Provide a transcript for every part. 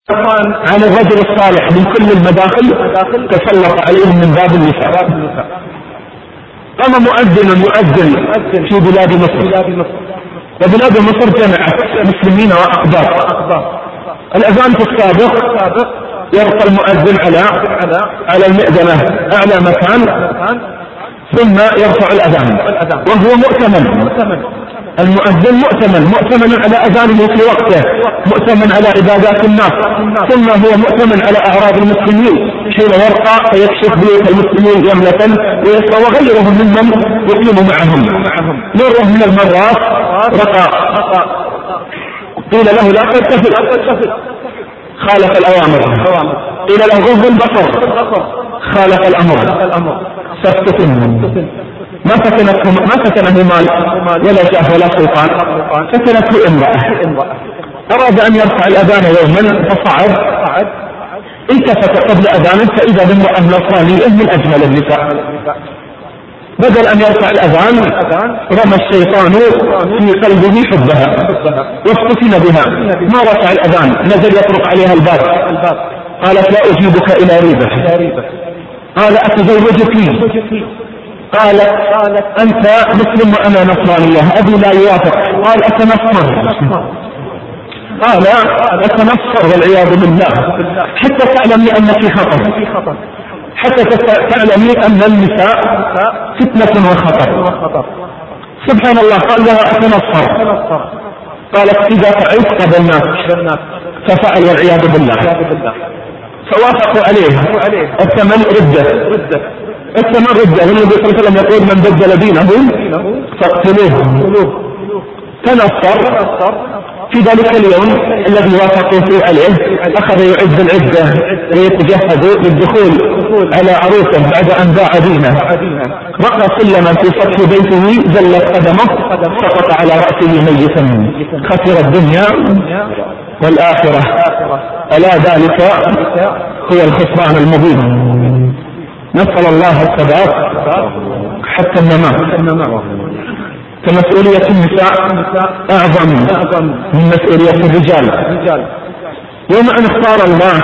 على الرجل الصالح من كل المداخل تسلط عليهم من باب النساء. قام مؤذن يؤذن في بلاد مصر، وبلاد مصر جمعت مسلمين وأقباط. الأذان في السابق يرقى المؤذن على المئذنة أعلى مكان ثم يرفع الأذان وهو مؤتمن. المؤذن مؤتمن على أذانه في وقته، مؤتمن على عبادات الناس، ثم هو مؤتمن على أعراض المسلمين حين يرقى فيكشف بيوت المسلمين جملة وغيرهم ممن يقيم معهم. مرة من المرات رقى قيل له لا ترتفع، خالف الأوامر. قيل له غض البصر، خالف الأمر. ما فتنه مال ولا جاه ولا سلطان، فتنته امرأة. أراد أن يرفع الأذان يوما فصعد، التفت قبل أذانه فإذا بامرأة نصرانية من أجمل النساء. بدل أن يرفع الأذان رمى الشيطان في قلبه حبها وافتتن بها، ما رفع الأذان، نزل يطرق عليها الباب. قالت لا أجيبك إلى ريبة. قال أتزوجك؟ قالت أنت مسلم وأنا نصرانية، أبي لا يوافق. قال أتنصر؟ قال أتنصر والعياذ بالله، حتى تعلمي أنك خطر، حتى تعلمي أن النساء فتنة وخطر. سبحان الله. قال لها أتنصر؟ قالت إذا فعلت قبلناك، ففعل والعياذ بالله. فوافقوا عليه. الثمن ردة. والنبي صلى الله عليه وسلم يقول من بدل دينه فاقتلوه. تنصر. في ذلك اليوم الذي وافقوا فيه عليه أخذ يعد العدة ويتجهز للدخول على عروسه بعد أن باع دينه. رقى سلما في سطح بيته، زلت قدمه، سقط على رأسه ميتا، خسر الدنيا والآخرة. ألا ذلك هو الخسران المبين. نسأل الله الثبات حتى النماء. فمسؤولية النساء أعظم من مسؤولية الرجال. يوم أن اختار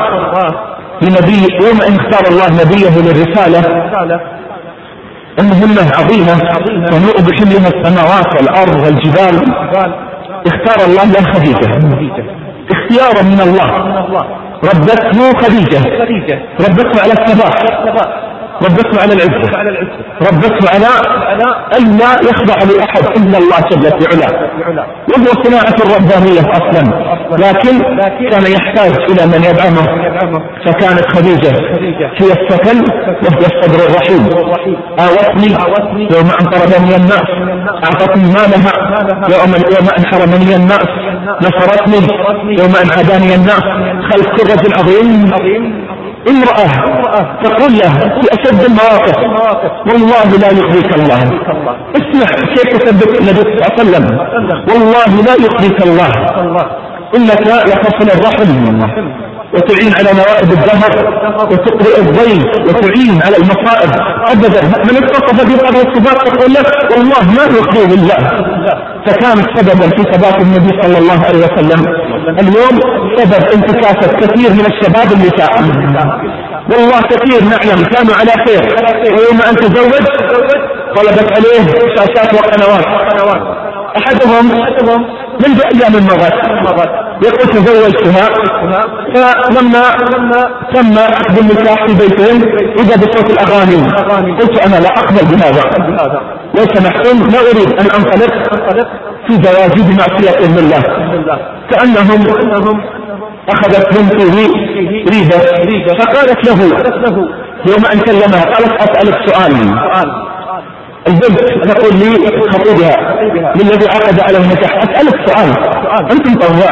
الله نبيه للرسالة المهمة عظيمة تنوء بحملها السماوات والأرض والجبال، اختار الله له خديجة اختيارا من الله. ربته خديجة، ربته على الثبات، ربته على العزة، ربته على ألا يخضع لأحد إلا الله جل في علاه، وهو صناعة الربانية أصلا، لكن كان يحتاج إلى من يدعمه، فكانت خديجة هي السكن وهي الصدر الرحيم. آوتني يوم أن طردني الناس، أعطتني مالها يوم أن حرمني الناس، نصرتني يوم أن عاداني الناس. خلف الرجل العظيم امرأة تقول له في أشد المواقف والله لا يخزيك الله. اسمع كيف تثبت النبي صلى الله عليه وسلم، والله لا يخزيك الله، إنك لتصل الرحم وتعين على نوائب الدهر وتقرئ الضيف وتعين على المصائب. أبدا من اتصف بهذه الصفات تقول له والله ما يخزيه الله. فكانت سببا في ثبات النبي صلى الله عليه وسلم. اليوم سبب انتكاسة كثير من الشباب النساء، والله كثير نعلم كانوا على خير، ويوم أن تزوج طلبت عليه شاشات وقنوات. أحدهم منذ أيام مضت يقول تزوجتها، فلما تم عقد النكاح في بيتين إذا بصوت الأغاني قلت أنا لا أقبل بهذا، لو سمحتم لا أريد أن أنطلق في زواجي بمعصية الله. كأنهم أخذت بنته ريبة، فقالت له يوم أن كلمها قالت أسألك سؤال. البنت تقول لي خطيبها للذي عقد على النكاح أسألك سؤال، أنت مطوع،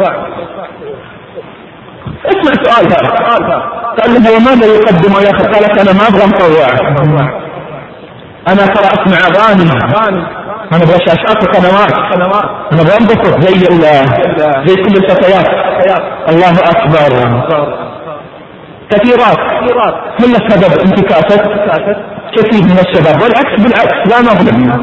اسمع سؤالها. قال لها وماذا يقدم يا أخي؟ قالت أنا ما أبغى مطوع، أنا ترى أسمع أغاني، أنا أبغى شاشات وقنوات، أنا أبغى أنبسط زي كل الفتيات. الله أكبر. كثيرات من السبب انتكاسة كثير من الشباب، بالعكس لا نظلم،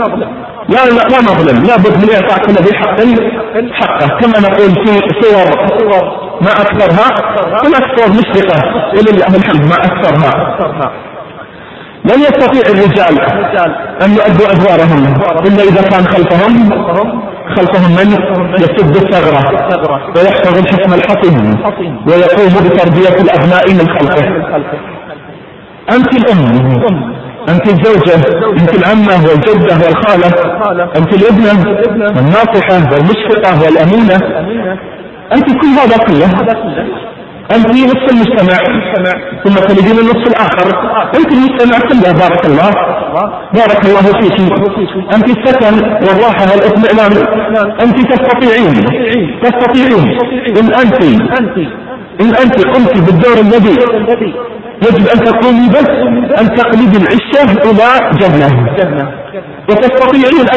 لا نظلم، لا بد من إعطاء كل ذي حق حقه. كما نقول في صور ما أكثرها، هناك صور مشرقة ولله الحمد ما أكثرها. لن يستطيع الرجال أن يؤدوا أدوارهم إلا إذا كان خلفهم من يسد الثغرة ويحفظ الحكم الحصين ويقوم بتربية الأبناء من خلفه. أنت الأم، أنت الزوجة، أنت العمة والجدة والخالة، أنت الابنة والناصحة والمشفقة والأمينة، أنت كل هذا كله. أنت نصف المجتمع ثم تلدين النصف الآخر، أنت المجتمع كله. بارك الله فيك. أنت السكن والراحة والاطمئنان. أنت تستطيعين إن أنت قمت بالدور الذي يجب أن تقومي بس أن تقلبي العشة إلى جنة. وتستطيعين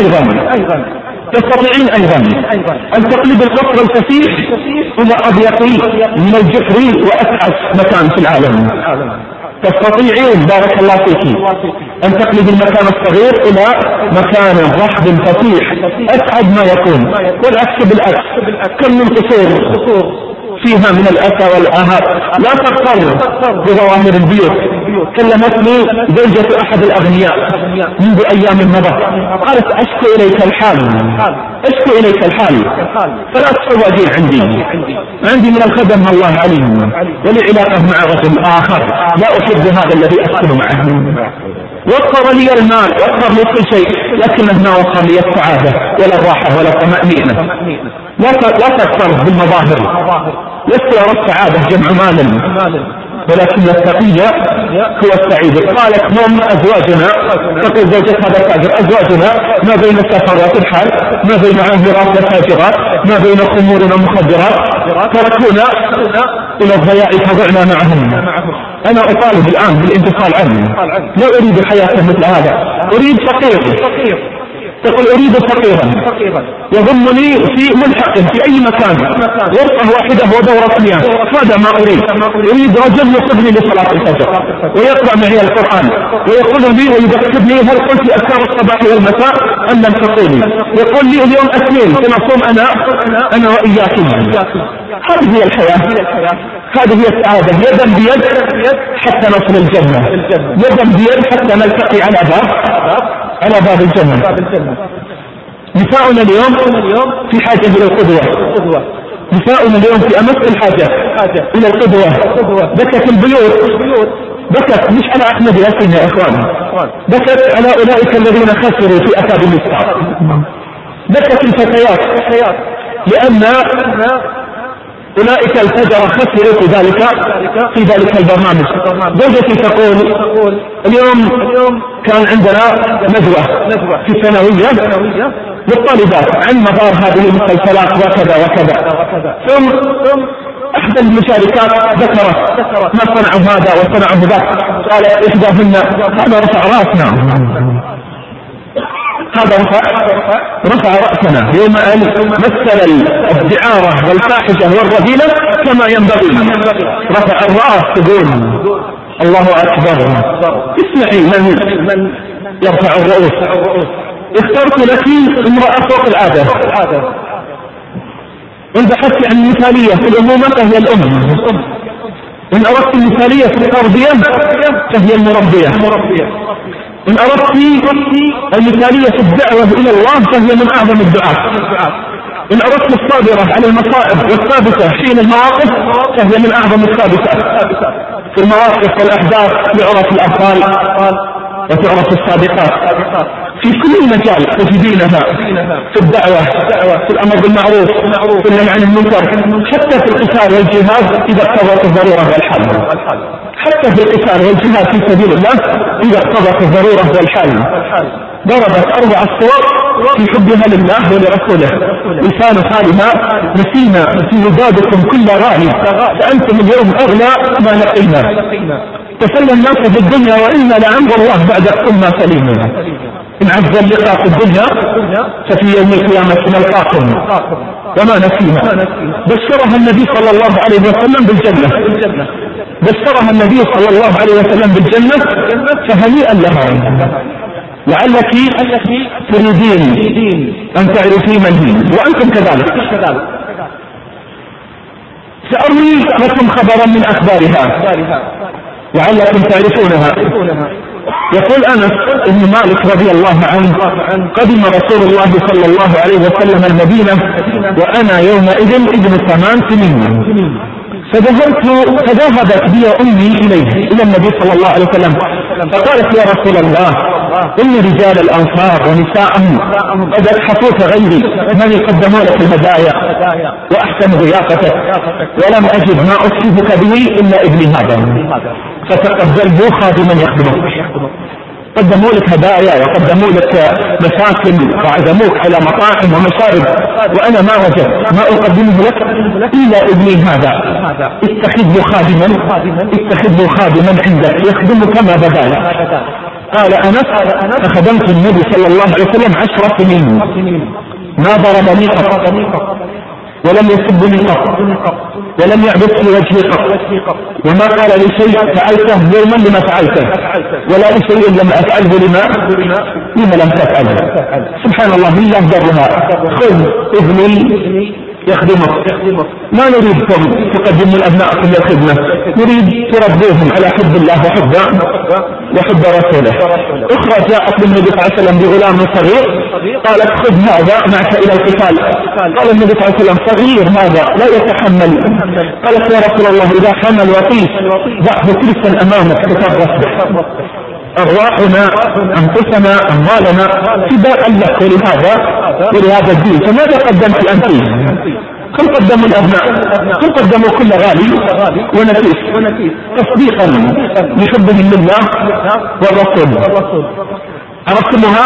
أيضا أن تقلب القصر الفسيح إلى أضيق من الجحر وأسعد مكان في العالم. تستطيعين بارك الله فيك أن تقلب المكان الصغير إلى مكان رحب فسيح أسعد ما يكون، والعكس بالعكس. كم من قصور فيها من الأسى والآهات لا تغتر بظواهر البيوت. كلمتني زوجة أحد الأغنياء منذ أيام مضت، قالت أشكو إليك الحال فلا تتواجد عندي من الخدم الله عليهم، ولي علاقة مع رجل آخر لا أحب هذا الذي أسكن معه. وفر لي المال وفر لي كل شيء، لكنه ما وفر لي السعادة ولا الراحة ولا الطمأنينة. لا تغتر بالمظاهر. لست أرى السعادة جمع مال، ولكن التقية هو السعيد. قالت هم أزواجنا، تقول زوجة هذا التاجر، أزواجنا ما بين السفرات الحال، ما بين عاهرات وتاجرات، ما بين خمور ومخدرات، تركونا إلى الضياع فضعنا معهم. أنا أطالب الآن بالانتقال عنه، لا أريد حياة مثل هذا، أريد فقير. تقول أريد فقيرا يضمني في ملحق في أي مكان، غرفة واحدة ودورة مياه، هذا ما أريد رجل يقودني لصلاة الفجر ويقرأ معي القرآن ويقول لي ويذكرني هل قلت أذكار الصباح والمساء أم لم تقولي، يقول لي اليوم أثنين سنصوم أنا وإياكم. هذه هي الحياة، هذه هي السعادة. يدا بيد حتى نصل الجنة، يدا بيد حتى نلتقي على باب الجنة. نساؤنا اليوم في حاجة إلى القدوة، نساؤنا اليوم في أمس الحاجة إلى القدوة. بكت البيوت، بكت مش على أحمد ياسين يا إخوان، بكت على أولئك الذين خسروا في أكابر الإسلام. بكت الفتيات لأن أولئك الفجر خسروا في ذلك البرنامج. زوجتي تقول اليوم كان عندنا ندوة في الثانوية للطالبات عن مدار هذه المسلسلات وكذا. ثم أحد المشاركات ذكرت ما صنعوا هذا وصنعوا ذاك، قالت إحداهن هذا رفع رأسنا، هذا رفع رأسنا يوم أن مثل الدعارة والفاحشة والرذيلة كما ينبغي، رفع الرأس. تقول الله أكبر. اسمعي من يرفع الرؤوس. اخترت لك امرأة فوق العادة. إن بحثت عن مثالية في الأمومة فهي الأم، إن أردت المثالية في التربية فهي المربية، إن أردت المثالية في الدعوة إلى الله فهي من أعظم الدعاء، إن أردت الصابرة على المصائب والثابتة حين المواقف فهي من أعظم الثابتات. في المواقف والأحداث يعرف الأبطال وتعرف السابقات. في كل مجال تجدينها، في الدعوة، في الأمر بالمعروف، في النهي عن المنكر، حتى في القتال والجهاد إذا اقتضت الضرورة والحل، حتى في القتال والجهاد في سبيل الله إذا اقتضت الضرورة والحل. ضربت 4 صور في حبها لله ولرسوله. لسان حالها نسينا مزادكم كل غالي، فأنتم اليوم أغلى ما لقينا. تسلى الناس في الدنيا وإنا لعمر الله بعدكم ما سليمنا. إن عز اللقاء في الدنيا ففي يوم القيامة نلقاكم وما نسينا. بشرها النبي صلى الله عليه وسلم بالجنة، بشرها النبي صلى الله عليه وسلم بالجنة، فهنيئا لها. لعلك تريدين أن تعرفي من هي وأنتم كذلك. سأروي لكم خبرا من أخبارها لعلكم تعرفونها. يقول أنس بن مالك رضي الله عنه: قدم رسول الله صلى الله عليه وسلم المدينة وأنا يومئذ ابن 8 سنين، فذهبت بي أمي إلى النبي صلى الله عليه وسلم فقالت: يا رسول الله، إن رجال الأنصار ونساءهم قد أبحثوك غيري من يقدمون لك الهدايا وأحسن ضيافتك، ولم أجد ما أصيبك به إلا ابني هذا، فتقبله خادما يخدمك. قدموا لك هدايا وقدموا لك مساكن وعزموك على مطاعم ومشارب، وأنا ما وجدت ما أقدمه لك إلا ابني هذا، اتخذه خادما عندك يخدمك كما بدا لك. قال أنس: فخدمت النبي صلى الله عليه وسلم 10 سنين، ما ضربني قط ولم يسبني قط ولم يعبث في وجهي قط، وما قال لي شيء فعلته يوما لما فعلته، ولا لشيء لم أفعله لما لم تفعله. سبحان الله، لله درها. خذ ابني يخدمك. ما نريدكم تقدموا الأبناءكم للخدمة، نريد تربوهم على حب الله وحب رسوله. أخرى جاءت للنبي صلى الله عليه وسلم بغلام صغير، قالت: خذ هذا معك إلى القتال. قال النبي صلى الله عليه وسلم: صغير هذا لا يتحمل. قالت: يا رسول الله، إذا حمل وطيس ضعه كرسا أمامك تترس به، أرواحنا أنفسنا أموالنا فداء لك ولهذا الدين، فماذا قدمت أنت؟ كم قدموا الأبناء؟ كم قدموا كل غالي ونفيس تصديقا لحبهم لله والرسول. عرفتموها؟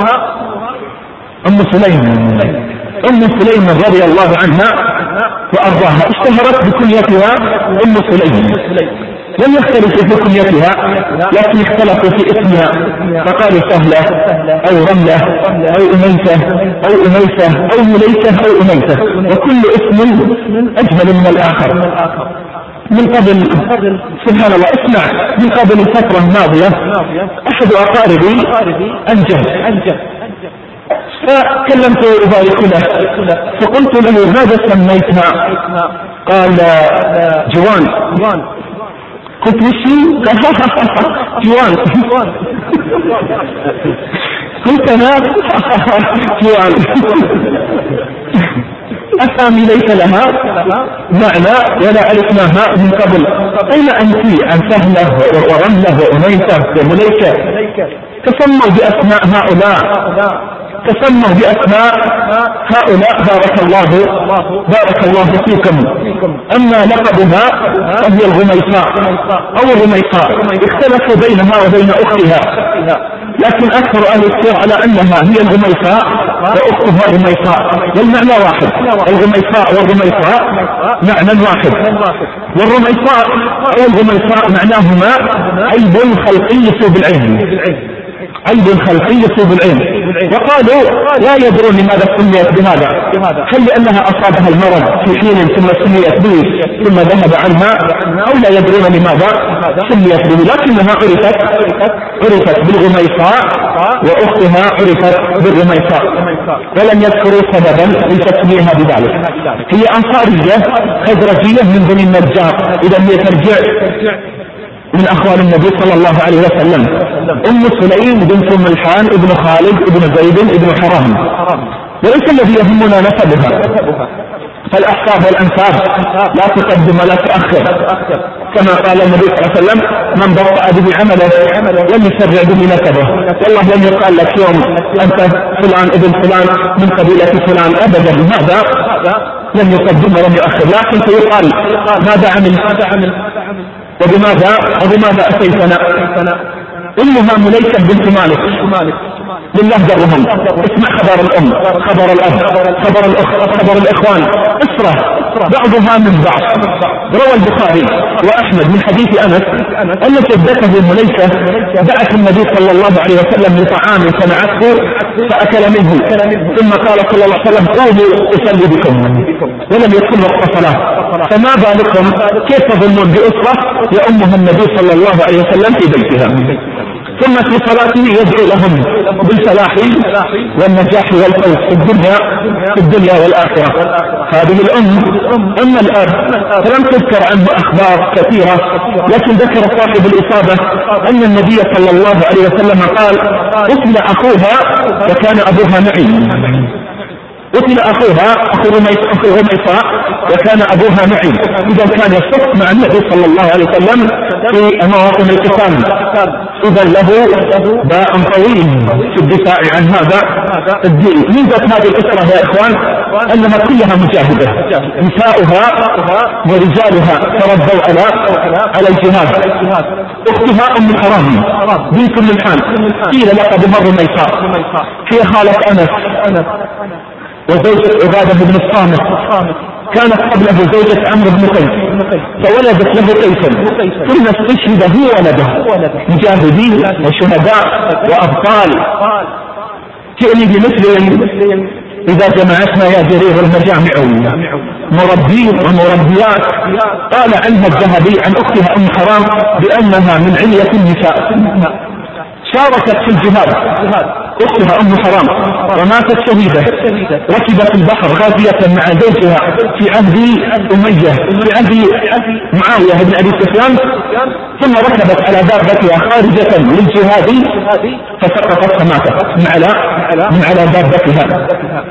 أم سليم رضي الله عنها وأرضاها، اشتهرت بكنيتها أم سليم، لم يختلفوا في كنيتها لكن اختلفوا في اسمها، فقالوا سهلة أو رملة أو أميسة أو أميسة أو مليسة أو أميسة، وكل اسم أجمل من الآخر. من قبل، سبحان الله، اسمع، من قبل الفترة الماضية أحد أقاربي أنجب، فكلمت أبارك له فقلت له: ماذا سميتها؟ قال: جوان. قلت: وشي؟ جوان. قلت: أنا جوان. أسامي ليس لها معنى ولا عرفناها من قبل. أين أنت عن سهلة ورملة وأنيسة ومليكة؟ تسموا بأسماء هؤلاء بارك الله فيكم. أما لقبها فهي الغميصاء اختلفوا بينها وبين أختها، لكن أكثر أهل السير على أنها هي الغميصاء وأختها غميصاء، والمعنى واحد. الغميصاء والغميصاء معنى واحد، والرميصاء أو الغميصاء معناهما عيب خلقي يصيب العين، وقالوا لا يدرون لماذا سميت بهذا، هل لأنها أصابها المرض في حين ثم سميت به ثم ذهب عنها، أو لا يدرون لماذا سميت به، لكنها عرفت بالغميصاء وأختها عرفت بالغميصاء، ولم يذكروا سببا لتسميها بذلك. هي أنصارية خزرجية من بني النجار، إذا هي ترجع من أخوال النبي صلى الله عليه وسلم. أم سليم بنت ملحان ابن خالد ابن زيد ابن حرام، وليس الذي يهمنا نسبها، فالأحساب والأنساب لا تقدم ولا تؤخر، كما قال النبي صلى الله عليه وسلم: من بطأ به عمله لم يسرع به نسبه. والله لم يقال لك يوم أنت فلان ابن فلان من قبيلة فلان أبدا، هذا لم يقدم ولم يؤخر، لكن سيقال ماذا عمل وبماذا أتيتنا. إنها مليكة بنت مالك، لله درهم. اسمع خبر الأم، خبر الأب، خبر الأخ، خبر الإخوان، أسرة بعضها من بعض. روى البخاري وأحمد من حديث أنس أن جدته مليكة دعت النبي صلى الله عليه وسلم لطعام صنعته فأكل منه، ثم قال صلى الله عليه وسلم: قوموا أصلي بكم، ولم يكن وقت صلاة. فما بالكم كيف تظنون بأسرة يأمها النبي صلى الله عليه وسلم في بيتها؟ ثم في صلاته يدعو لهم بالفلاح والنجاح والفوز في الدنيا والآخرة. هذه الأم. أما الأب فلم تذكر عنه أخبار كثيرة، لكن ذكر صاحب الإصابة أن النبي صلى الله عليه وسلم قال: قتل أخوها وكان أبوها معي. قتل أخوها أخو غميصاء وكان أبوها معي. إذا كان يصف مع النبي صلى الله عليه وسلم في مواطن القتال، إذا له باء طويل في الدفاع عن هذا الدين. ميزة هذه الأسرة يا إخوان أنها كلها مجاهدة، نساؤها ورجالها تربوا على الجهاد. أختها أم حرام بنت ملحان قيل لقب مر ميساء، هي خالة أنس وزوجة عبادة بن الصامت، كانت قبله زوجة عمرو بن قيس، فولدت له قيسا، ثم استشهد هو ولده مجاهدين وشهداء وأبطال. تعني بمثل إذا جمعتنا يا جرير المجامع مربين ومربيات. قال عنها الذهبي عن أختها أم حرام بأنها من علية النساء، شاركت في الجهاد أختها أم حرام وماتت شهيدة، ركبت البحر غازية مع زوجها في عهد أمية في عهد معاوية بن أبي سفيان، ثم ركبت على دابتها خارجة للجهاد فسقطت فماتت من على دابتها،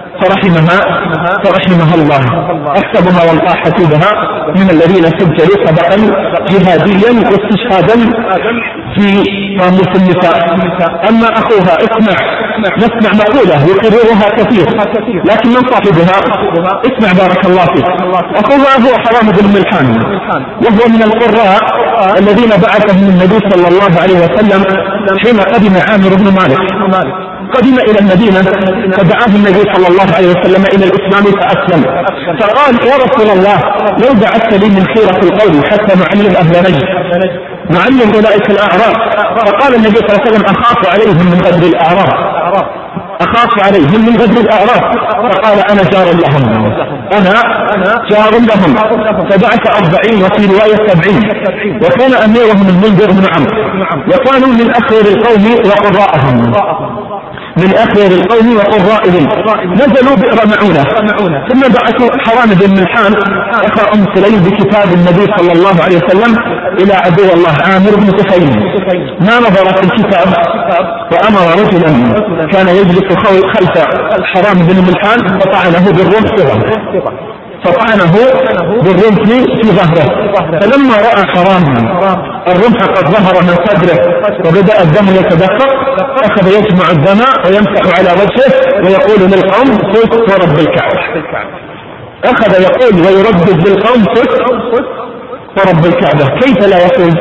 فرحمها الله. أحسبها والله حسيبها من الذين سجلوا سبقا جهاديا واستشهادا في قاموس النساء. أما أخوها نسمع مقولة يقررها كثير، لكن من صاحبها اسمع بارك الله فيك. أخوها هو حرام بن ملحان، وهو من القراء الذين بعثهم النبي صلى الله عليه وسلم حين قدم عامر بن مالك. قدم إلى المدينة فدعاه النبي صلى الله عليه وسلم إلى الإسلام فأسلم، فقال: يا رسول الله لو بعثت لي من خيرة القوم حتى نعلم أهل نجد، نعلم أولئك الأعراب. فقال النبي صلى الله عليه وسلم: أخاف عليهم من غدر الأعراب، أخاف عليهم من غدر الأعراب. فقال: أنا جار لهم، أنا جار لهم. فبعث 40 وفي رواية 70، وكان أميرهم المنذر بن عمرو، وكانوا من أخير القوم وقراءهم، من أخير القوم وقرائهم. نزلوا بئر معونة، ثم بعثوا حرام بن ملحان أخا أم سليم بكتاب النبي صلى الله عليه وسلم إلى عدو الله عامر بن طفيل. ما نظر في الكتاب وأمر رجلا كان يجلس خلف حرام بن ملحان فطعنه بالرمح في ظهره. فلما رأى حرام الرمح قد ظهر من صدره وبدأ الدم يتدفق، أخذ يجمع الدم ويمسح على وجهه ويقول للقوم: فزت ورب الكعبة. أخذ يقول ويردد للقوم: فزت ورب الكعبة. كيف لا يفوز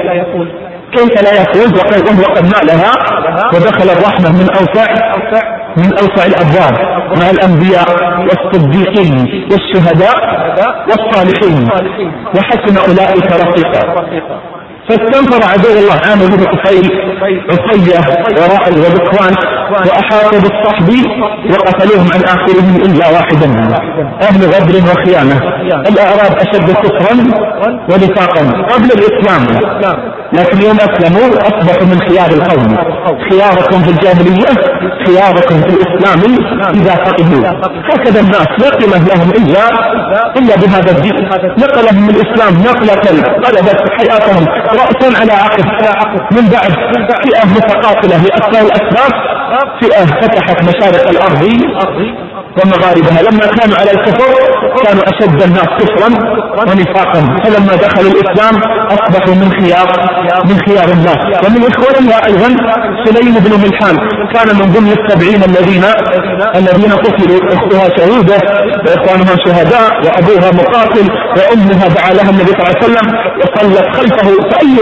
وهو قد نالها ودخل الرحمة من أوسع الأبواب مع الأنبياء والصديقين والشهداء والصالحين، وحسن أولئك رفيقا. فاستنفر عدو الله عامر بن طفيل عصية ورائل وذكوان وأحاطوا بالصحب وقتلوهم عن آخرهم إلا واحدا، أهل غدر وخيانة. الأعراب أشد كفرا ونفاقا قبل الإسلام، لكن يوم أسلموا أصبحوا من خيار القوم. خياركم في الجاهلية خياركم في الإسلام إذا فقهوا. هكذا الناس لا قيمة لهم إلا بهذا الدين. نقلهم من الإسلام نقلة قلبت حياتهم رأسا على عقب، من بعد فئة متقاتلة لأسباب الأسباب، فئة فتحت مشارق الأرض ومغاربها. لما كانوا على الكفر كانوا أشد الناس كفرا ونفاقا، فلما دخلوا الإسلام أصبحوا من خيار الناس. ومن إخوتها أيضا سليم بن ملحان كان من ضمن 70 الذين قتلوا. أختها شهيدة وإخوانها شهداء وأبوها مقاتل وأمها دعا لها النبي صلى الله عليه وسلم وصلت خلفه. فأي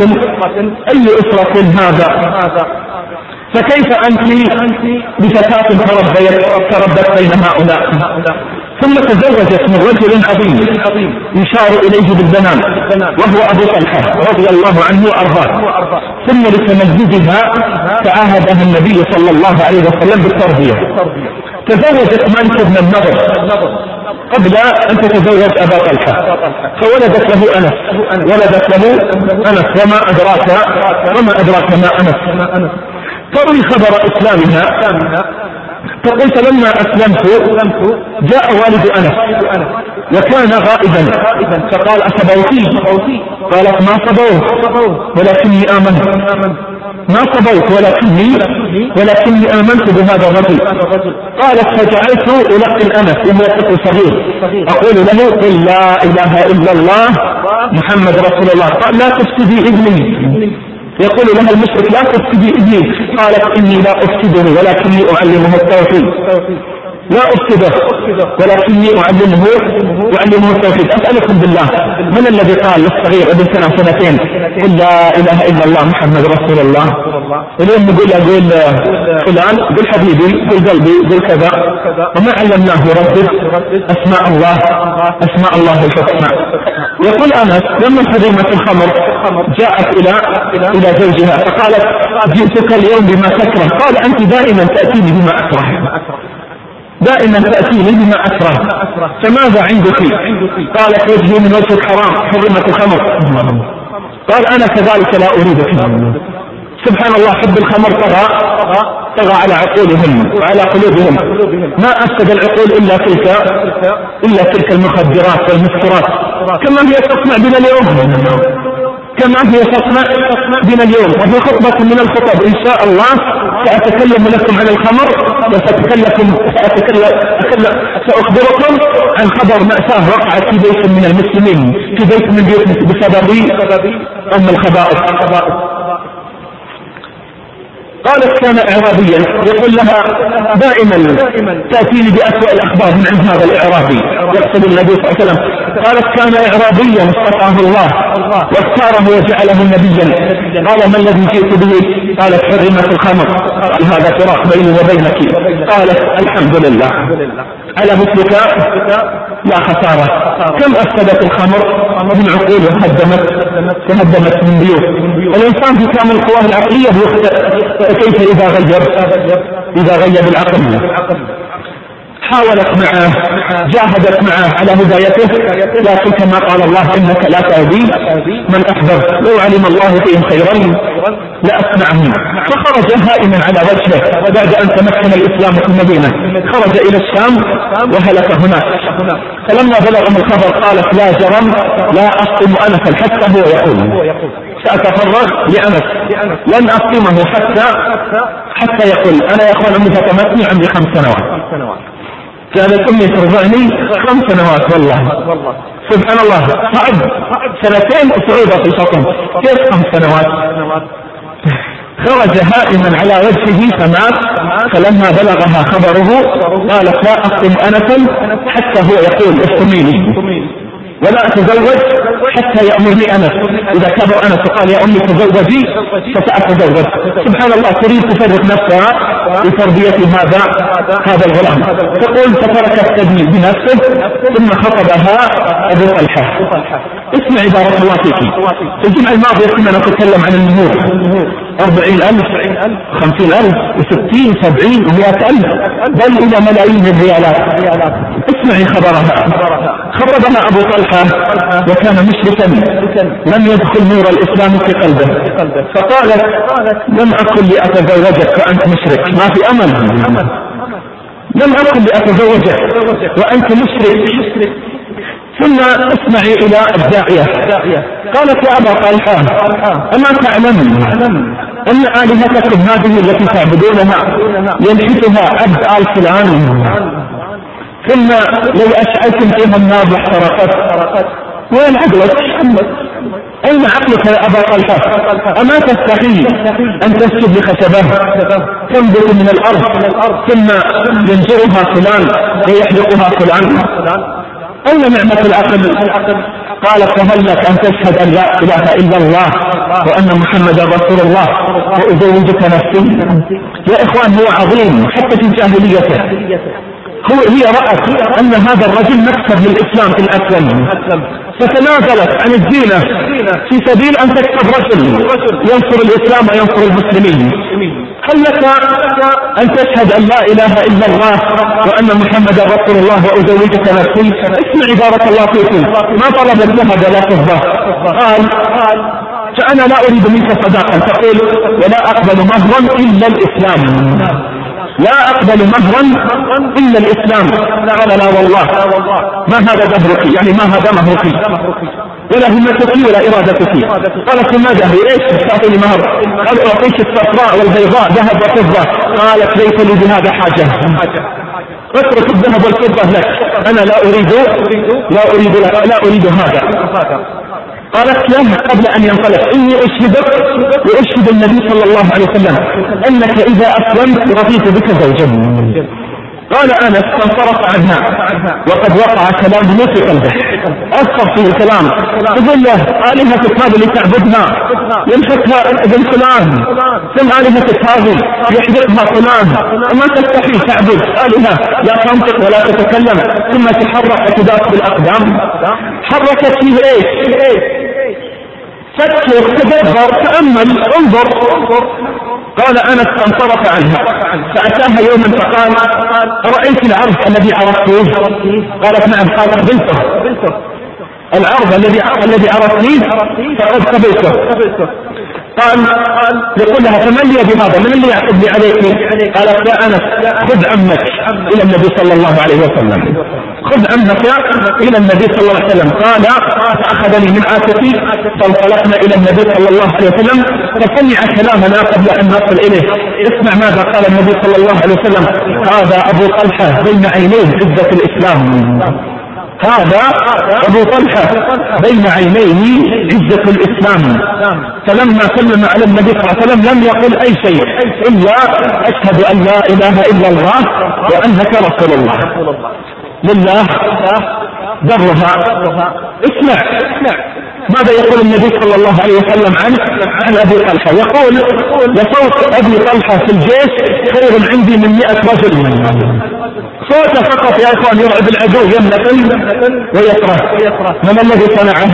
أسرة هذا؟ فكيف أنت بفتاة تربت بين هؤلاء؟ ثم تزوجت من رجل عظيم يشار إليه بالبنان وهو أبو طلحة رضي الله عنه وأرضاه. ثم لتمزجها تعاهدها النبي صلى الله عليه وسلم بالتربية. تزوجت مالك بن النضر قبل أن تتزوج أبا طلحة، فولدت له أنس، وما أدراك ما أنس. تروي خبر إسلامها، تقول فلما أسلمت جاء والد أنس وكان غائبا، فقال أصبوتي؟ قالت ما صبوت ولكني آمنت، ما صبوت ولكني آمنت بهذا الرجل. قالت فجعلت ألقي الأنس وهو طفل صغير أقول له قل لا إله إلا الله محمد رسول الله. قال لا تفسدي ابني، يقول لها المشرك لا تفسدي ابني. قالت إني لا أفسده ولكني أعلمه التوحيد، لا أفسده ولكني أعلمه التوحيد. أسألكم بالله، من الذي قال للصغير ابن سنة سنتين قل لا إله إلا الله محمد رسول الله؟ اليوم نقول فلان، قل حبيبي، قل قلبي، قل كذا، وما علمناه ردد أسماء الله الحسنى. يقول أنس لما حرمت الخمر جاءت إلى زوجها فقالت جئتك اليوم بما تكره. قال أنت دائما تأتيني بما أكره، دائما تأتيني بما أكره، فماذا عندك؟ قالت وجهي من وجه الحرام، حرمت الخمر. قال أنا كذلك لا أريدك. سبحان الله، حب الخمر طغى على عقولهم وعلى قلوبهم. ما أفسد العقول إلا تلك المخدرات والمسكرات، كما هي تصنع بنا اليوم، وفي خطبة من الخطب إن شاء الله سأتكلم لكم عن الخمر، سأخبركم عن خبر مأساة وقعت في بيت من المسلمين، في بيت من بيوت بسبب أم الخبائث. قالت كان إعرابيا، يقول لها دائما تأتيني بأسوأ الأخبار من عند هذا الإعرابي، يقصد النبي صلى الله عليه وسلم. قالت كان إعرابيا اصطفاه الله واختاره وجعله نبيا. قال ما الذي جئت به؟ قالت حرمت الخمر. قال هذا فراق بيني وبينك. قالت الحمد لله على مثلك لا خسارة. كم أفسدت الخمر من عقول وهدمت من بيوت. الإنسان في كامل القواه العقلية كيف إذا غيب العقل؟ حاولت معه، جاهدت معه على هدايته، لكن كما قال الله إنك لا تهدي من أحببت، لو علم الله فيهم خيرا لأسمعهم. فخرج هائما على وجهه بعد أن تمكن الإسلام في المدينة، خرج إلى الشام وهلك هناك. فلما بلغهم الخبر قالت لا جرم لا أفطم أنسا حتى هو يقول سأتفرغ لأنس، لن أفطمه حتى يقول. أنا يا أخوان أمي فتمتني عندي 5 سنوات، كانت أمي ترضعني 5 سنوات والله. سبحان الله، صعب 2 صعوبة في الحكم، كيف 5 سنوات؟ خرج هائما على وجهه فمات. فلما بلغها خبره قالت لا أفطم أنسا حتى هو يقول افطميني، ولا أتزوج حتى يأمرني أنس. إذا كبر أنس وقال يا أمي تزوجي فسأتزوج. سبحان الله، تريد تفرق نفسها لتربية هذا الغلام. تقول فتركت تبني بنفسه ثم خطبها أبو طلحة. اسمعي بارك الله فيك، في الجمعة الماضية كنا نتكلم عن المهور 40,000 50,000 60 70 100,000 بل إلى ملايين الريالات. اسمعي خبرها أبو طلحة وكان مشركا لم يدخل نور الإسلام في قلبه، فقالت لم أقل لأتزوجك وأنت مشرك، ما في أمل. لم أقل لأتزوجك وأنت مشرك. ثم اسمعي إلى الداعية، قالت يا أبا طلحة أما تعلم أن آلهتكم هذه التي تعبدونها ينحتها عبد آل فلان، ثم لو أشعلتم فيها النار واحترقت. وين عقلك؟ أين عقلك يا أبا طلحة؟ أما تستحي أن تسجد لخشبة تنبت من الأرض ثم ينجرها فلان ويحرقها فلان؟ أين نعمة العقل؟ قال فهل لك أن تشهد أن لا إله إلا الله وأن محمدا رسول الله وأزوجك نفسي؟ يا إخوان هو عظيم حتى في جاهليته. هي رأت أن هذا الرجل مكسب للإسلام في الأسلم، فتنازلت عن الزينة في سبيل أن تكسب رجل ينصر الإسلام وينصر المسلمين. هل لك أن تشهد أن لا إله إلا الله وأن محمدا رسول الله وأزوجك نفسي؟ اسمع بارك الله فيكم، ما طلب الذهب ولا فضة، قال فأنا لا أريد منك صداقا، تقول ولا أقبل مهرا إلا الإسلام، لا أقبل مهرا إلا الإسلام. قال لا والله ما هذا دهرك، يعني ما هذا مهرك ولا همتك ولا إرادتك. قالت ما دهري، ايش تعطيني مهر؟ قال أعطيك الصفراء والبيضاء ذهب وفضة. قالت ليس لي بهذا حاجة، اترك الذهب والفضة لك، أنا لا أريد هذا. قالت له قبل أن ينطلق إني أشهدك وأشهد النبي صلى الله عليه وسلم أنك إذا أسلمت رضيت بك زوجا. قال أنس فانصرف عنها وقد وقع كلام في قلبه، أصف في الكلام، يقول له آلهتك هذه اللي تعبدها يمسكها ابن فلان، ثم آلهتك هذه يحدثها فلان، ما تستحي تعبد آلهة لا تنطق ولا تتكلم، ثم تحرك تداس بالأقدام. حركت فيه ايش؟ فكر، تدبر، تأمل، انظر. قال أنس فانصرف عنها، فأتاها يوما فقال أرأيت العرض الذي عرفتيه؟ قالت نعم. قال قبلته، العرض الذي عرفتيه فقد قبلته. قال يقول لها فمن لي بهذا، من اللي يعقد لي عليك؟ قالت يا أنس خذ عمك إلى النبي صلى الله عليه وسلم، خذ عمك إلى النبي صلى الله عليه وسلم. قال فأخذني من عاتقي فانطلقنا إلى النبي صلى الله عليه وسلم فسمع كلامنا قبل أن نصل إليه. اسمع ماذا قال النبي صلى الله عليه وسلم: هذا أبو طلحة بين عينيه عزة الإسلام، هذا أبو طلحة بين عينيه عزة الإسلام. فلما سلم على النبي صلى الله عليه وسلم لم يقل أي شيء إلا أشهد أن لا إله إلا الله وأنك رسول الله. لله درها. اسمع ماذا يقول النبي صلى الله عليه وسلم عن أبي طلحة، يقول لصوت أبي طلحة في الجيش خير عندي من 100 رجل. صوته فقط يا إخوان يرعب العدو، يملك ويكره. من الذي صنعه؟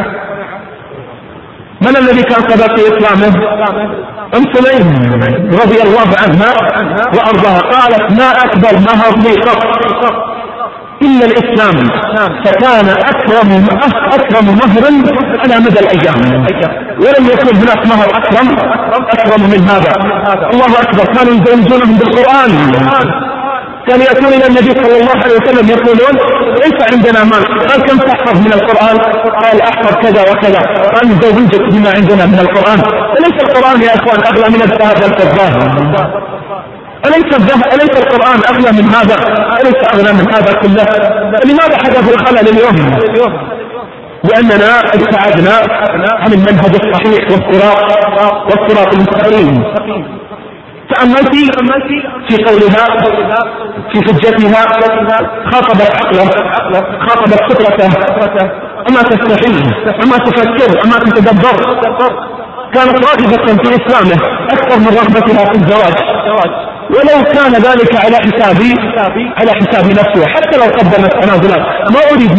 من الذي كان سبب في إسلامه؟ أم سليم رضي الله عنها وأرضاها. قالت ما أكبر مهر لي قط إلا الإسلام، فكان أكرم مهر على مدى الأيام، ولم يكن هناك مهر أكرم من هذا. الله أكبر. كانوا يزوجونهم بالقرآن، كانوا يأتون إلى النبي صلى الله عليه وسلم يقولون ليس عندنا مال. قال كم تحفظ من القرآن؟ قال أحفظ كذا وكذا. قال نزوجك بما عندنا من القرآن. أليس القرآن يا إخوان أغلى من الذهب والفضة؟ أليس القرآن أغلى من هذا؟ أليس أغلى من هذا كله؟ لماذا حدث الخلل اليوم؟ لأننا ابتعدنا عن المنهج الصحيح والصراط المستقيم. تأملتي في قولها في حجتها، خاطبت عقله، خاطبت فطرته، أما تستحي، أما تفكر، أما تتدبر. كانت راغبة في إسلامه أكثر من رغبتها في الزواج، ولو كان ذلك على حساب نفسه، حتى لو قدمت تنازلات. ما أريد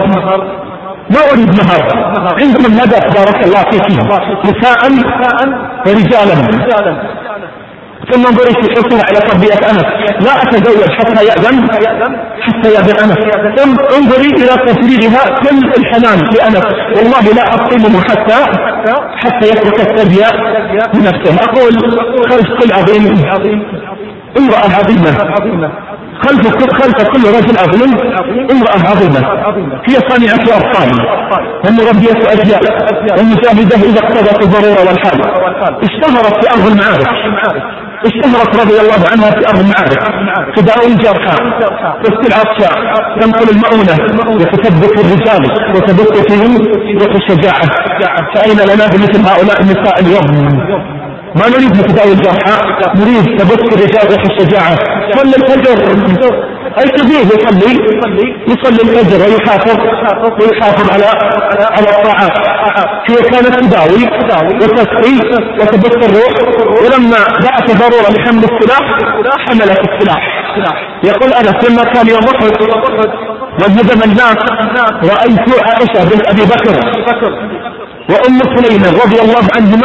مهر. عندهم الهدف بارك الله فيك، نساء ورجالا. ثم انظري في حكمها على تربية أنس، لا أتزوج حتى يأذن أنس. ثم انظري إلى تفريغها كل الحنان لأنس، والله لا أقيمه حتى يترك التربية بنفسه. أقول خلف كل عظيم امرأة عظيمة، خلف كل رجل عظيم امرأة عظيمة، هي صانعة أبطال ومربية أجيال ومجاهدة إذا اقتضت الضرورة والحال. اشتهرت في أرض المعارك، اشتهرت رضي الله عنها في أرض المعارك، تداوي الجرحى، تسقي العطشى، تنقل المؤونة، وتثبت الرجال وتبث فيهم روح الشجاعة. فأين لنا بمثل هؤلاء النساء اليوم؟ ما نريد نتداوي الجرحى، نريد تبث الرجال روح الشجاعة. صلي الفجر، أي كبير يصلي الفجر ويحافظ على الطاعات. هي كانت تداوي وتسقي وتبث الروح، ولما جاءت ضرورة لحمل السلاح حملت السلاح. يقول أنس لما كان يوم أحد وانهزم الناس رأيت عائشة بنت أبي بكر وأم سليم رضي الله عنهما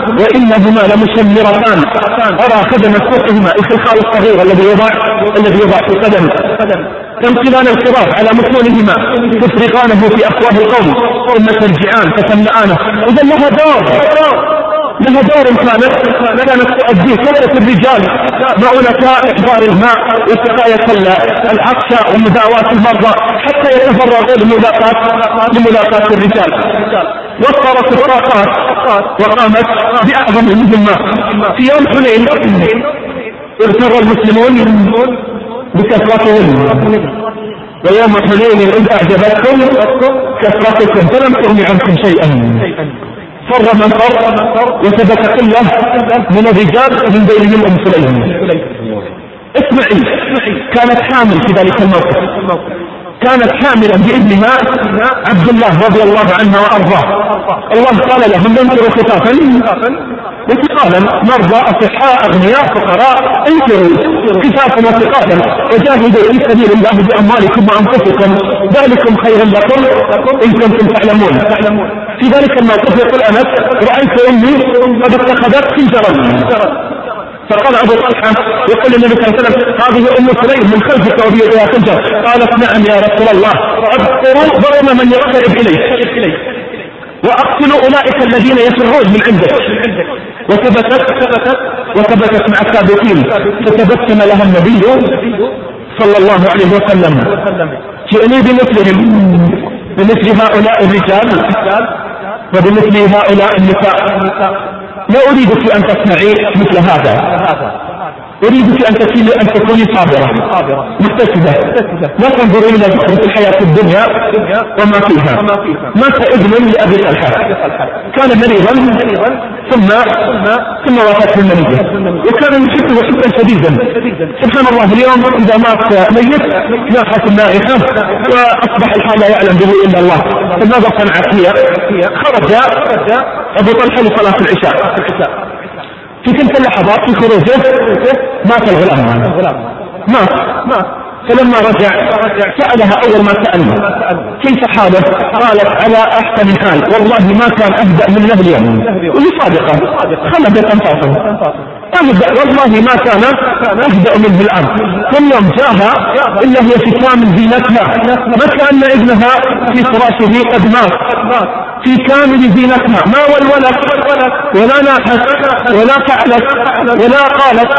وإنهما لمشمرتان أرى خدم سوقهما الخلخال الصغير الذي يضع في قدم تنقلان الخراف على متونهما تفرغانه في أفواه القوم ثم ترجعان فتملآنه. إذا لها دور كانت تؤديه كثرة الرجال مؤونة إحضار الماء وسقاية العطش ومداواة المرضى حتى يتفرغوا لملاقاة الرجال. وفرت الطاقات وقامت بأعظم المهمة. في يوم حنين اغتر المسلمون بكثرتهم، ويوم حنين إذ أعجبتكم كثرتكم فلم تغن عنكم شيئا فر من فر وثبت قلة من الرجال من بينهم أم سليم. اسمعي، كانت حامل في ذلك الموقف، كانت حاملا بابنها عبد الله رضي الله عنه وأرضاه. الله قال لهم انفروا خفافا وثقالا، مرضى أصحاء أغنياء فقراء، انفروا خفافا وثقالا وجاهدوا في سبيل الله بأموالكم وأنفسكم ذلكم خير لكم إن كنتم تعلمون. في ذلك الموقف يقول أنس رأيت أمي قد اتخذت خنجرا، فقال أبو طلحة يقول النبي صلى الله عليه وسلم هذه أم سليم من خلفك وبيدها خنجر. قالت نعم يا رسول الله، أبصروا ضرم من يقترب إليك وأقتل أولئك الذين يفرون من عندك. وثبتت مع الثابتين، فتبسم لها النبي صلى الله عليه وسلم جئني بمثل هؤلاء الرجال وبمثل هؤلاء النساء. لا أريدك أن تصنعي مثل هذا، أريدك أن تكوني صابرة مقتصدة، لا تنظري إلى زخرف الحياة الدنيا وما فيها. مات ابن لأبي طلحة كان مريضا ثم وفاته المنية، وكان يحبه حبا شديدا. سبحان الله، اليوم إذا مات ميت ناحت النائحة وأصبح الحال لا يعلم به إلا الله. فماذا صنعت هي؟ خرج أبو طلحة لصلاة العشاء. في تلك اللحظات في خروجه مات الغلام، مات. فلما رجع سألها أول ما سألنا كيف حاله؟ قالت على أحسن حال، والله ما كان أهدأ من له اليوم. وهي صادقة، خلدت أنفاسه، والله ما كان أهدأ منه الآن. كل يوم جاءها إلا هي في كامل زينتها، ما كأن ابنها في فراشه قد مات، في كامل زينتها، ما ولولت ولا ناحت ولا فعلت ولا قالت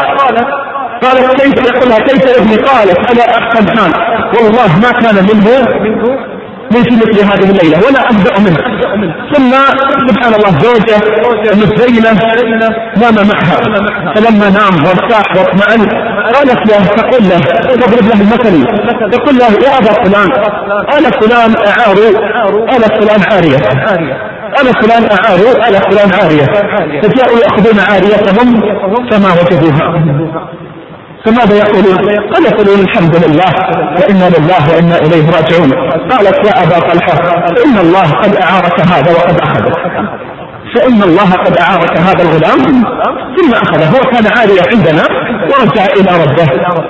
كيف يقولها كيف ابني؟ قالت على أحسن حال، والله ما كان منه من مثل هذه الليلة ولا أبدأ منه. ثم سبحان الله زوجة مزينة نام معها، فلما نام وارتاح واطمأن قالت له تقول له تضرب له المثل، تقول له يا أبا فلان أنا فلان أعار أنا فلان عارية، أنا فلان أعار أنا فلان عارية. فجاءوا يأخذون عاريتهم فما وجدوها. فماذا يقولون؟ قال يقولون الحمد لله وإنا لله وإنا إليه راجعون. قالت يا أبا طلحة إن الله قد أعارك هذا وقد أخذه، فإن الله قد أعارك هذا الغلام ثم أخذه. هو كان عارية عندنا ورجع إلى ربه.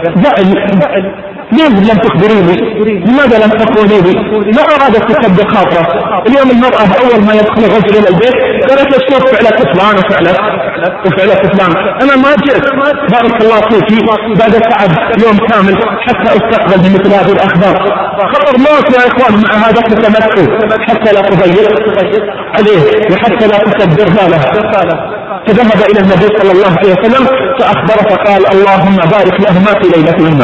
لماذا لم تخبريني؟ لماذا لم تقولي لي؟ ما أرادت تكبر خاطره. اليوم المرأة أول ما يدخل الرجل إلى البيت قالت اشوف فعلة فلان وفعلة فلان. أنا ما جئت بارك الله فيك بعد تعب يوم كامل حتى استقبل بمثل هذه الأخبار. خطر موت يا إخوان مع هذا التمثل حتى لا تضيق عليه وحتى لا تكبر باله. فذهب إلى النبي صلى الله عليه وسلم فأخبره فقال اللهم بارك لهما في ليلتهما.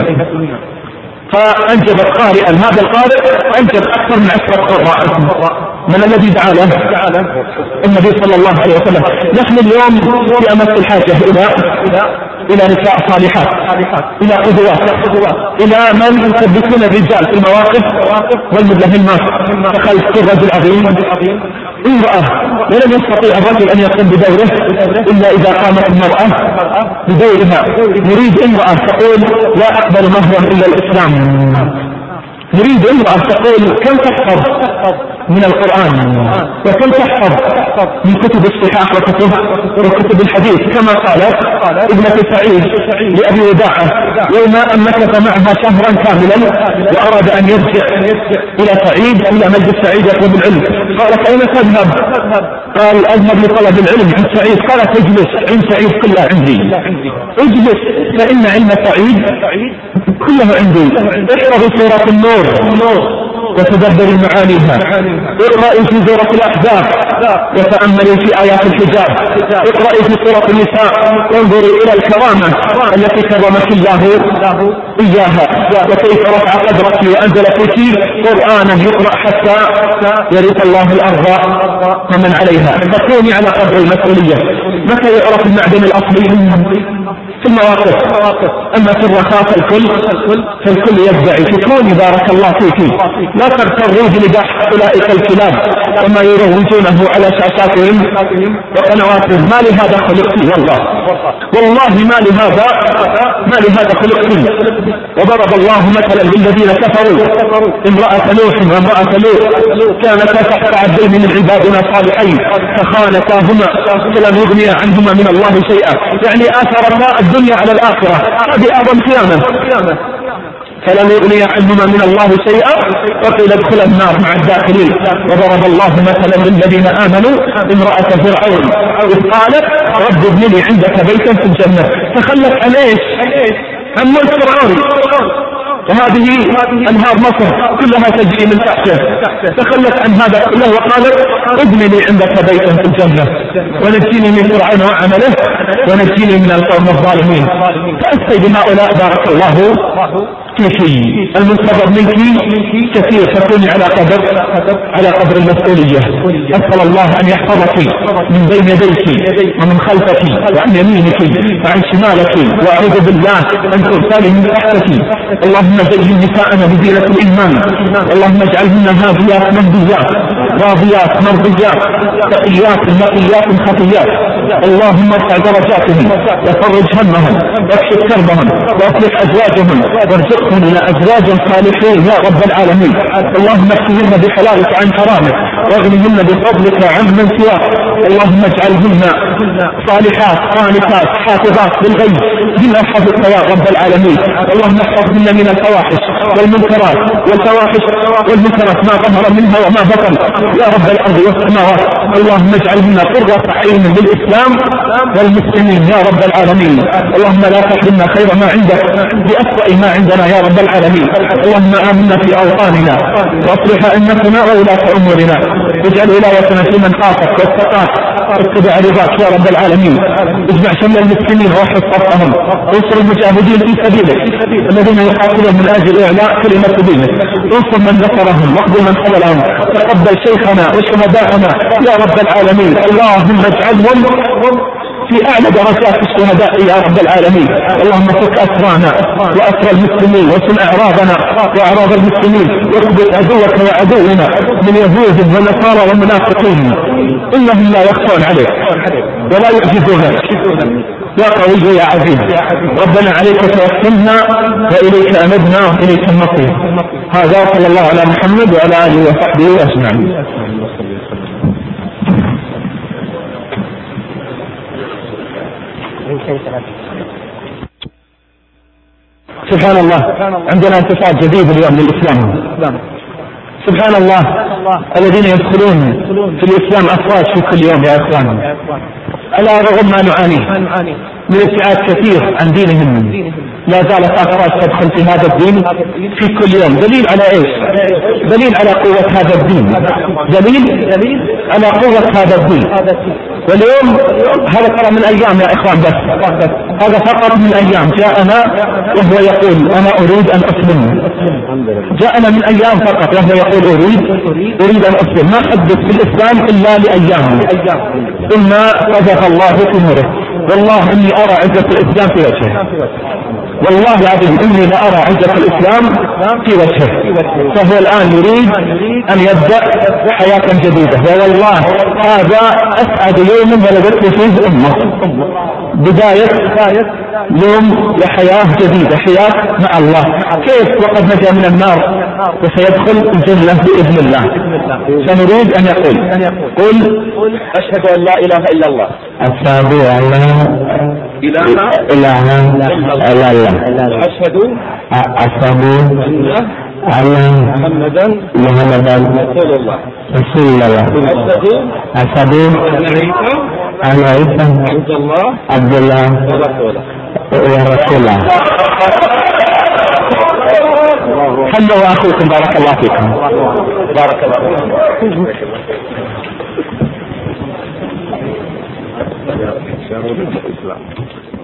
فأنجبت قارئا، هذا القارئ أنجب أكثر من 10 قراء. من الذي دعا له؟ النبي صلى الله عليه وسلم. نحن اليوم في أمس الحاجة إلى نساء صالحات، إلى قدوات، إلى من يثبتون الرجال في المواقف والمدلهمات. تخيل الرجل عظيم امرأة ولم يستطيع الرجل أن يقوم بدوره إلا إذا قامت المرأة بدورها. نريد امرأة تقول لا أقبل مهرا إلا الإسلام. نريد امرأة تقول كم تحفظ من القرآن، وكم تحفظ من كتب الصحاح وكتب الحديث، كما قالت ابنة سعيد لأبي وداعة يوم أن مكث معها شهرا كاملا وأراد أن يرجع إلى سعيد إلى مجلس سعيد يطلب العلم، قالت أين تذهب؟ قال أذهب لطلب العلم عند سعيد. قالت اجلس عند سعيد كلها عندي، اجلس فإن علم سعيد كله عندي. اقرأ سورة النور وتدبري معانيها، اقرأي في سورة الأحزاب وتأملي في آيات الحجاب، اقرأي في سورة النساء وانظري إلى الكرامة التي كرمك الله إياها، وكيف رفع قدرك وأنزل فيك قرآنا يقرأ حتى يرث الله الأرض ومن عليها. فكوني على قدر المسؤولية. متى يعرف المعدن الأصلي؟ في المواقف. أما في الرخاء فالكل يدعي. فكوني بارك الله فيك لا تغتروا بنجاح أولئك الكلاب وما يروجونه على شاشاتهم وقنواتهم. ما لهذا خلقتي؟ والله ما لهذا خلقتي. وضرب الله مثلا للذين كفروا امرأة نوح وامرأة لوط كانتا تحت عبدين من عبادنا صالحين فخانتاهما فلم يغنيا عنهما من الله شيئا، يعني آثرتا الدنيا على الآخرة. هذه أعظم خيانة. فلم يغني عنهما من الله شيئا وقيل ادخلا النار مع الداخلين. وضرب الله مثلا للذين آمنوا امرأة فرعون إذ قالت رب ابن لي عندك بيتا في الجنة. تخلت عن ايش؟ عن ملك فرعون، وهذه أنهار مصر كلها تجري من تحته. تخلت عن هذا كله وقالت ابن لي عندك بيتا في الجنة ونجيني من فرعون وعمله ونجيني من القوم الظالمين. فأسقي بهؤلاء بارك الله فيك. المنتظر منك كثير، فكوني على قدر المسؤولية. أسأل الله أن يحفظك من بين يديك ومن خلفك وعن يمينك وعن شمالك، وأعوذ بالله أن تغتالي من تحتك. اللهم زين نساءنا بزينة الإيمان، اللهم اجعلهن هاديات مهديات راضيات مرضيات تقيات نقيات خفيات. اللهم ارفع درجاتهم وفرج همهم واكشف كربهم واصلح أزواجهم وارزقهم إلى أزواج صالحين يا رب العالمين. اللهم اكفهن بحلالك عن حرامك واغنهن بفضلك عن من سواك. اللهم اجعلهن صالحات قانتات حافظات بالغيب بما حفظك يا رب العالمين. اللهم احفظهن من الفواحش والمنكرات والمنكرات ما ظهر منها وما بطن يا رب الأرض والسماوات. اللهم اجعلهن قرة عين للإسلام والمسلمين يا رب العالمين. اللهم لا تحرمنا خير ما عندك بأسوأ ما عندنا يا رب العالمين. اللهم آمنا في أوطاننا واصلح أئمتنا وولاة أمورنا، اجعل ولايتنا في من خافك واتقاك واتبع رضاك يا رب العالمين. اجمع شمل المسلمين ووحد صفهم، انصر المجاهدين في سبيلك الذين يقاتلون من أجل إعلاء كلمة دينك، انصر من ذكرهم واخذل من خذلهم. تقبل شيخنا وشهداءنا يا رب العالمين. اللهم اجعلهم في أعلى درجات الشهداء يا رب العالمين. اللهم فك أسرانا وأسرى المسلمين وسن أعراضنا وأعراض المسلمين، واثبت عدوك وعدونا من يهود ونصارى ومنافقين، إنهم لا يخفون عليك ولا يعجزونك يا قوي يا عزيز. ربنا عليك توكلنا وإليك أمدنا وإليك المصير. هذا صلى الله على محمد وعلى آله وصحبه أجمعين. سبحان الله، عندنا انتصار جديد اليوم للإسلام. سبحان الله، الذين يدخلون في الإسلام أفواج في كل يوم يا إخواننا، على رغم ما نعانيه من ابتعاد كثير عن دينهم لا زالت أفواج تدخل في هذا الدين في كل يوم. دليل على إيش؟ دليل على قوة هذا الدين، دليل على قوة هذا الدين. واليوم هذا ترى من أيام يا إخوان، بس هذا فقط من أيام جاءنا وهو يقول أنا أريد أن أسلم. جاءنا من أيام فقط وهو يقول أريد أن أسلم. ما حدث في الإسلام إلا لأيام، إما قذف الله في نوره. والله إني أرى عزة الإسلام في وجهه، والله العظيم إني لأرى عزة الإسلام في وجهه. فهو الآن يريد أن يبدأ حياة جديدة، والله هذا أسعد يوم ولدته فيه أمه، بداية يوم لحياة جديدة، حياة مع الله. كيف وقد نجا من النار وسيدخل الجنة بإذن الله. سنريد أن يقول قل أشهد أن لا إله إلا الله. أشهد أن لا إله إلا الله. أشهد أن محمدا رسول الله. أشهد أن عيسى عبد الله ورسوله. حلوا أخوكم بارك الله فيكم. بارك الله فيكم.